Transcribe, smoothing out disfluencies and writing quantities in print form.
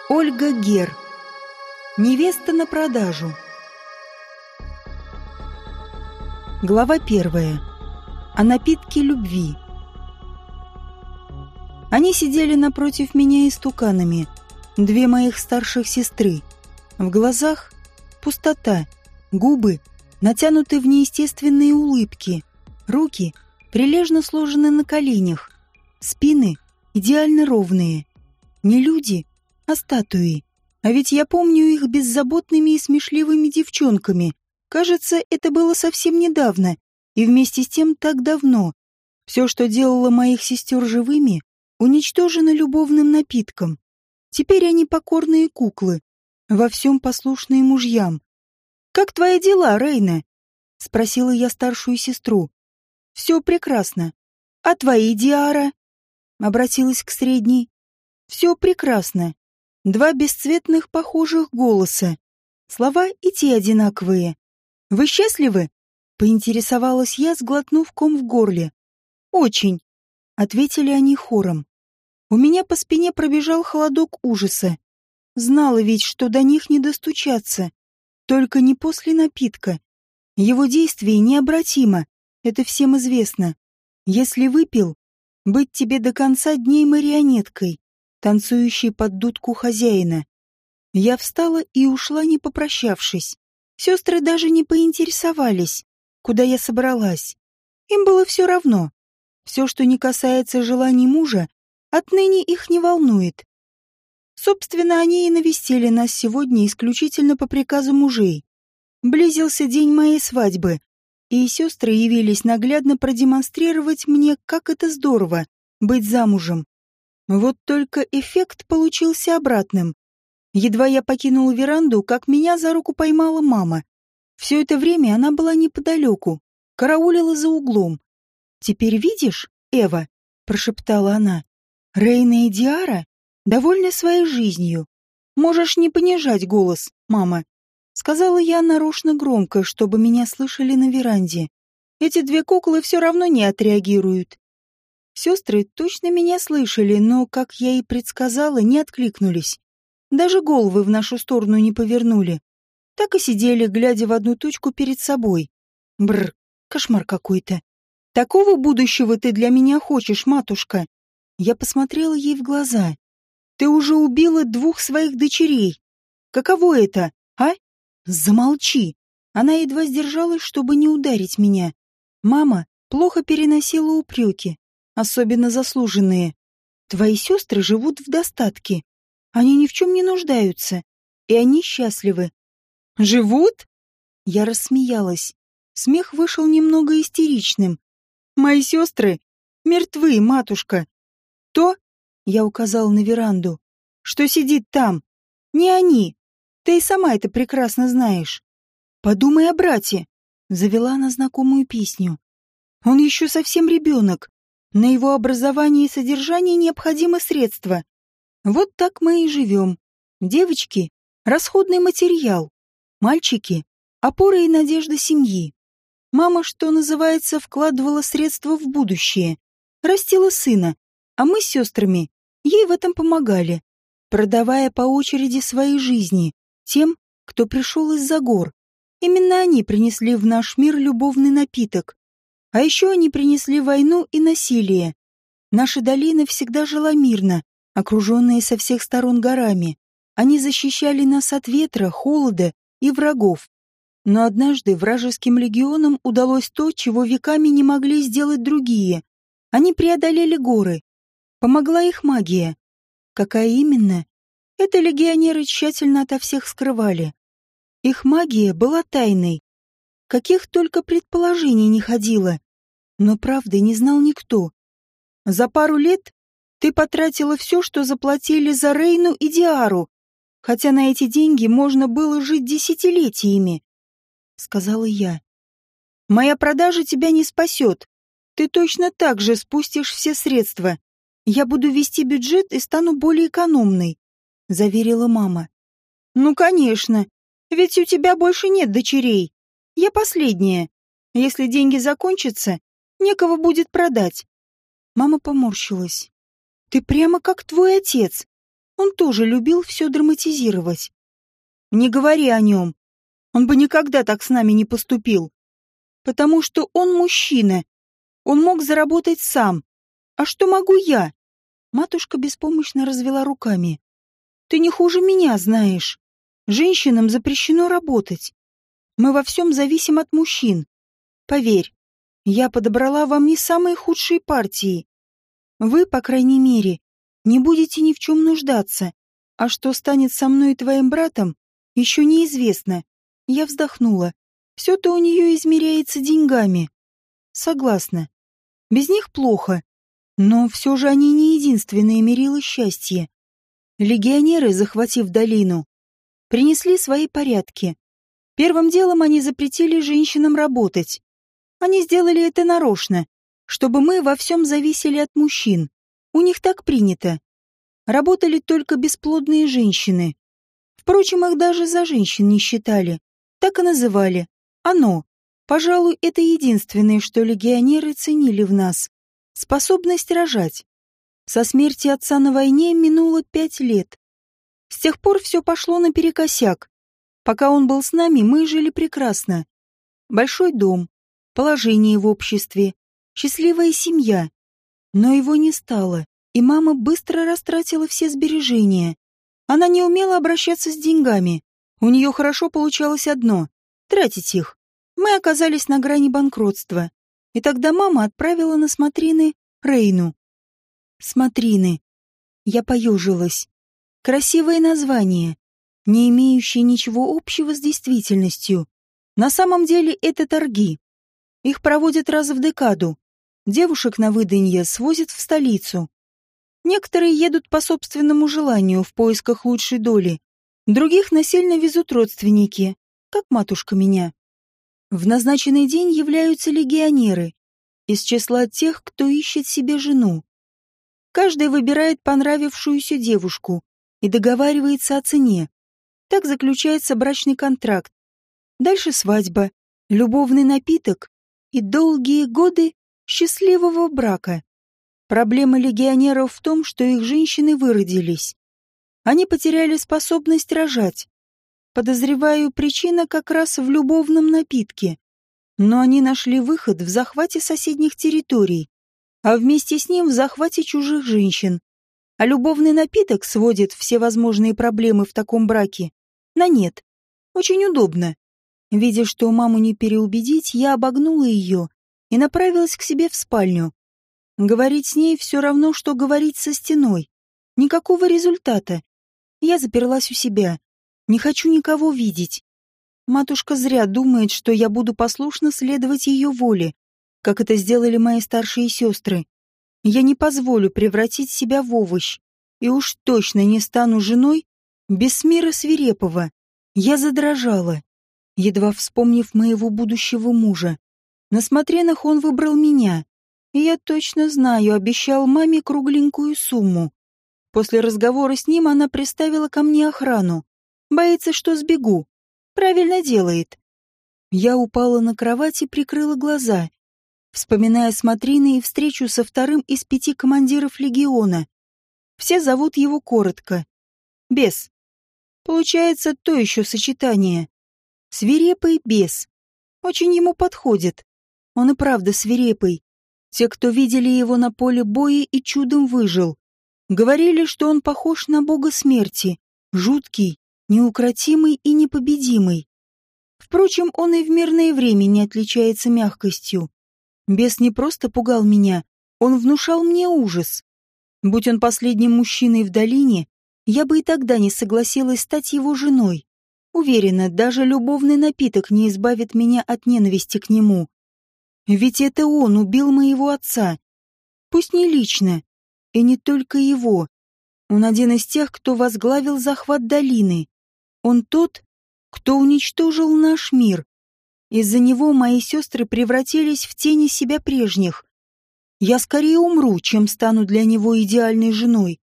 Ольга Гер. Невеста на продажу. Глава 1. О напитке любви. Они сидели напротив меня истуканами, две моих старших сестры. В глазах пустота, губы натянуты в неестественные улыбки, руки прилежно сложены на коленях, спины идеально ровные. Не люди, а статуи. А ведь я помню их беззаботными и смешливыми девчонками. Кажется, это было совсем недавно, и вместе с тем так давно. Все, что делало моих сестер живыми, уничтожено любовным напитком. Теперь они покорные куклы, во всем послушные мужьям. «Как твои дела, Рейна?» — спросила я старшую сестру. «Все прекрасно. А твои, Диара?» — обратилась к средней. «Все прекрасно». Два бесцветных похожих голоса. Слова и те одинаковые. «Вы счастливы?» — поинтересовалась я, сглотнув ком в горле. «Очень», — ответили они хором. У меня по спине пробежал холодок ужаса. Знала ведь, что до них не достучаться. Только не после напитка. Его действие необратимо, это всем известно. Если выпил, быть тебе до конца дней марионеткой, танцующей под дудку хозяина. Я встала и ушла, не попрощавшись. Сестры даже не поинтересовались, куда я собралась. Им было все равно. Все, что не касается желаний мужа, отныне их не волнует. Собственно, они и навестили нас сегодня исключительно по приказу мужей. Близился день моей свадьбы, и сестры явились наглядно продемонстрировать мне, как это здорово — быть замужем. Вот только эффект получился обратным. Едва я покинула веранду, как меня за руку поймала мама. Все это время она была неподалеку, караулила за углом. «Теперь видишь, Эва?» — прошептала она. «Рейна и Диара довольны своей жизнью. Можешь не понижать голос, мама», — сказала я нарочно громко, чтобы меня слышали на веранде. «Эти две куклы все равно не отреагируют». Сестры точно меня слышали, но, как я и предсказала, не откликнулись. Даже головы в нашу сторону не повернули. Так и сидели, глядя в одну точку перед собой. Бррр, кошмар какой-то. «Такого будущего ты для меня хочешь, матушка?» Я посмотрела ей в глаза. «Ты уже убила двух своих дочерей. Каково это, а?» «Замолчи!» Она едва сдержалась, чтобы не ударить меня. Мама плохо переносила упреки, особенно заслуженные. «Твои сестры живут в достатке. Они ни в чем не нуждаются. И они счастливы». «Живут?» Я рассмеялась. Смех вышел немного истеричным. «Мои сестры мертвы, матушка. То, я указала на веранду, что сидит там, не они. Ты и сама это прекрасно знаешь. Подумай о брате», — завела она знакомую песню. «Он еще совсем ребенок. На его образование и содержание необходимы средства. Вот так мы и живем. Девочки — расходный материал. Мальчики — опора и надежда семьи. Мама, что называется, вкладывала средства в будущее. Растила сына, а мы с сестрами ей в этом помогали, продавая по очереди свои жизни тем, кто пришел из-за гор. Именно они принесли в наш мир любовный напиток. А еще они принесли войну и насилие. Наша долина всегда жила мирно, окруженная со всех сторон горами. Они защищали нас от ветра, холода и врагов. Но однажды вражеским легионам удалось то, чего веками не могли сделать другие. Они преодолели горы. Помогла их магия. Какая именно? Это легионеры тщательно ото всех скрывали. Их магия была тайной. Каких только предположений не ходило. Но правды не знал никто. За пару лет ты потратила все, что заплатили за Рейну и Диару, хотя на эти деньги можно было жить десятилетиями, — сказала я. «Моя продажа тебя не спасет. Ты точно так же спустишь все средства. Я буду вести бюджет и стану более экономной», — заверила мама. «Ну, конечно, ведь у тебя больше нет дочерей. Я последняя. Если деньги закончатся, некого будет продать». Мама поморщилась. «Ты прямо как твой отец. Он тоже любил все драматизировать. Не говори о нем. Он бы никогда так с нами не поступил. Потому что он мужчина. Он мог заработать сам. А что могу я? Матушка беспомощно развела руками. Ты не хуже меня знаешь. Женщинам запрещено работать. Мы во всем зависим от мужчин. Поверь, я подобрала вам не самые худшие партии. Вы, по крайней мере, не будете ни в чем нуждаться. А что станет со мной и твоим братом, еще неизвестно. Я вздохнула. Все-то у нее измеряется деньгами. Согласна. Без них плохо. Но все же они не единственные мерило счастья. Легионеры, захватив долину, принесли свои порядки. Первым делом они запретили женщинам работать. Они сделали это нарочно, чтобы мы во всем зависели от мужчин. У них так принято. Работали только бесплодные женщины. Впрочем, их даже за женщин не считали. Так и называли. Оно. Пожалуй, это единственное, что легионеры ценили в нас. Способность рожать. Со смерти отца на войне минуло 5 лет. С тех пор все пошло наперекосяк. Пока он был с нами, мы жили прекрасно. Большой дом, положение в обществе, счастливая семья. Но его не стало, и мама быстро растратила все сбережения. Она не умела обращаться с деньгами. У нее хорошо получалось одно — тратить их. Мы оказались на грани банкротства. И тогда мама отправила на смотрины Рейну. Смотрины. Я поежилась. Красивое название, не имеющее ничего общего с действительностью. На самом деле это торги. Их проводят раз в декаду. Девушек на выданье свозят в столицу. Некоторые едут по собственному желанию в поисках лучшей доли. Других насильно везут родственники, как матушка меня. В назначенный день являются легионеры из числа тех, кто ищет себе жену. Каждый выбирает понравившуюся девушку и договаривается о цене. Так заключается брачный контракт. Дальше свадьба, любовный напиток и долгие годы счастливого брака. Проблема легионеров в том, что их женщины выродились. Они потеряли способность рожать. Подозреваю, причина как раз в любовном напитке. Но они нашли выход в захвате соседних территорий, а вместе с ним в захвате чужих женщин. А любовный напиток сводит все возможные проблемы в таком браке на нет. Очень удобно. Видя, что маму не переубедить, я обогнула ее и направилась к себе в спальню. Говорить с ней все равно, что говорить со стеной. Никакого результата. Я заперлась у себя. Не хочу никого видеть. Матушка зря думает, что я буду послушно следовать ее воле, как это сделали мои старшие сестры. Я не позволю превратить себя в овощ. И уж точно не стану женой Бессмира Свирепого. Я задрожала, едва вспомнив моего будущего мужа. На смотринах он выбрал меня. И я точно знаю, обещал маме кругленькую сумму. После разговора с ним она приставила ко мне охрану. Боится, что сбегу. Правильно делает. Я упала на кровать и прикрыла глаза, вспоминая смотрины и встречу со вторым из 5 командиров легиона. Все зовут его коротко. Бес. Получается то еще сочетание. Свирепый бес. Очень ему подходит. Он и правда свирепый. Те, кто видели его на поле боя и чудом выжил, говорили, что он похож на бога смерти, жуткий, неукротимый и непобедимый. Впрочем, он и в мирное время не отличается мягкостью. Бес не просто пугал меня, он внушал мне ужас. Будь он последним мужчиной в долине, я бы и тогда не согласилась стать его женой. Уверена, даже любовный напиток не избавит меня от ненависти к нему. Ведь это он убил моего отца. Пусть не лично, и не только его. Он один из тех, кто возглавил захват долины. Он тот, кто уничтожил наш мир. Из-за него мои сестры превратились в тени себя прежних. Я скорее умру, чем стану для него идеальной женой.